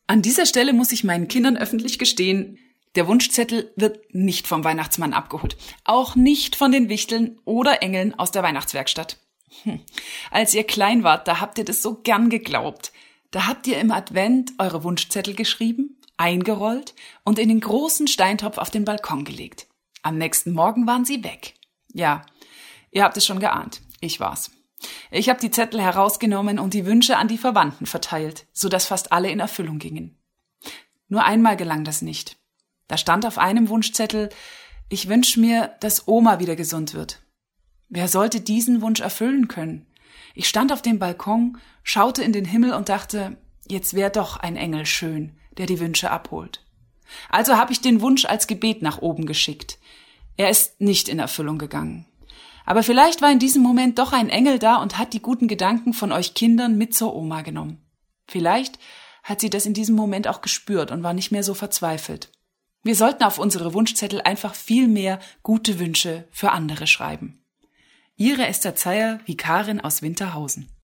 An dieser Stelle muss ich meinen Kindern öffentlich gestehen, der Wunschzettel wird nicht vom Weihnachtsmann abgeholt. Auch nicht von den Wichteln oder Engeln aus der Weihnachtswerkstatt. Als ihr klein wart, da habt ihr das so gern geglaubt. Da habt ihr im Advent eure Wunschzettel geschrieben, eingerollt und in den großen Steintopf auf den Balkon gelegt. Am nächsten Morgen waren sie weg. Ja, ihr habt es schon geahnt. Ich war's. Ich habe die Zettel herausgenommen und die Wünsche an die Verwandten verteilt, sodass fast alle in Erfüllung gingen. Nur einmal gelang das nicht. Da stand auf einem Wunschzettel: Ich wünsche mir, dass Oma wieder gesund wird. Wer sollte diesen Wunsch erfüllen können? Ich stand auf dem Balkon, schaute in den Himmel und dachte, jetzt wäre doch ein Engel schön, der die Wünsche abholt. Also habe ich den Wunsch als Gebet nach oben geschickt. Er ist nicht in Erfüllung gegangen. Aber vielleicht war in diesem Moment doch ein Engel da und hat die guten Gedanken von euch Kindern mit zur Oma genommen. Vielleicht hat sie das in diesem Moment auch gespürt und war nicht mehr so verzweifelt. Wir sollten auf unsere Wunschzettel einfach viel mehr gute Wünsche für andere schreiben. Ihre Esther Zeyer, Vikarin aus Winterhausen.